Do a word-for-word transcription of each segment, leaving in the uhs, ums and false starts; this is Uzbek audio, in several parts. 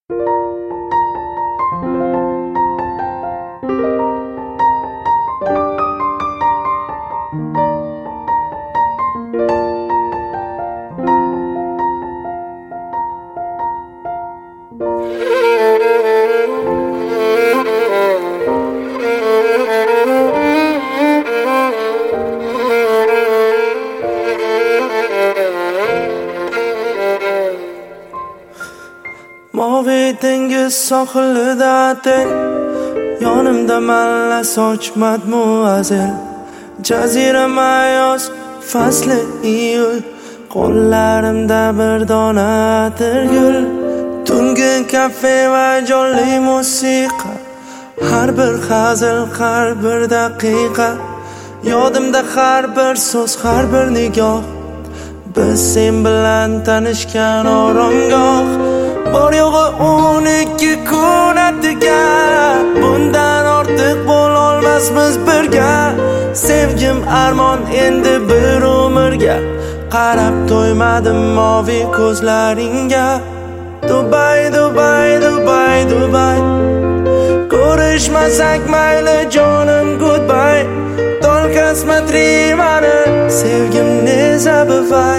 Mavi dengiz sohilida teng, yonimda malla sochmat muazzil. Jazirama yoz fasli iyul, qo'llarimda bir dona atirgul. Tungi kafe va jonli musiqa, har bir hazil, har bir daqiqa. Yodimda har bir so'z, har bir nigoh, biz sen bilan tanishgan oromgoh. Bor yo'g'i o'n ikki kun atiga, bundan ortiq bo'lolmasmiz birga. Sevgim armon endi bir umrga, qarab to'ymadim moviy ko'zlaringga. Dubai, Dubai, Dubai, Dubai, ko'rishmasak mayli jonim goodbye. Только смотри mani, sevgim ne забывай.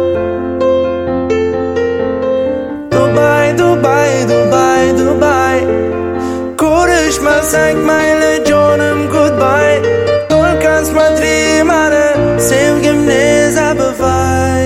Dubai, Dubai, Dubai, Dubai, ko'rishmasak mayli jonim goodbye. Только смотри mani, sevgim ne забывай.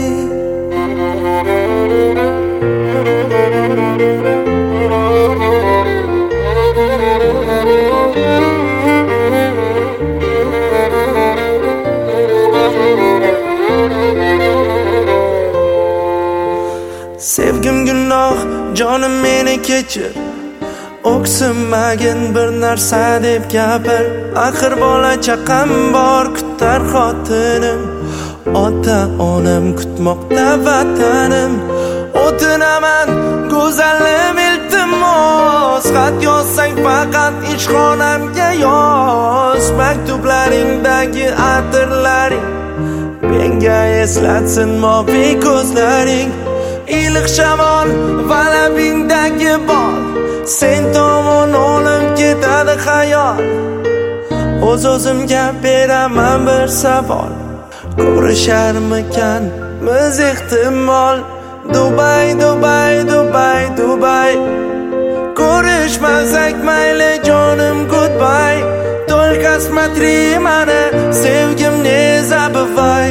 Sevgim gunoh, jonim meni kechir. O'ksinmagin bir narsa deb gapir. Axir bola chaqam bor, kutar xotinim. Ota onam kutmoqda vatanim. O'tinaman go'zalim iltimos, xat yozsang faqat ishxonamga yoz. Maktublaringdagi atirlaring menga eslatsin moviy ko'zlaring. Iliq shamol va labingdagi bol, sen tomon olib ketadi xayol. O'z-o'zimga beraman bir savol, ko'risharmikanmiz ehtimol. Dubai, Dubai, Dubai, Dubai, ko'rishmasak mayli jonim goodbye. Только смотри mani, sevgim ne забывай.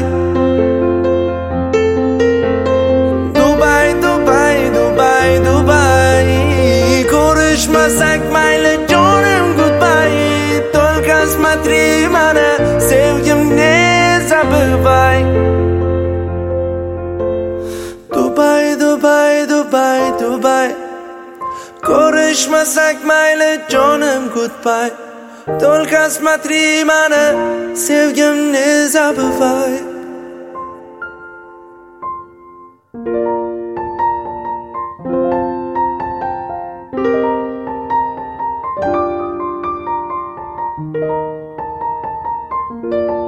Ko'rishmasak mayli jonim goodbye. Только смотри mani, sevgim ne забывай. Dubai, Dubai, Dubai, Dubai, ko'rishmasak mayli jonim goodbye. Только смотри mani, sevgim ne забывай. Thank you.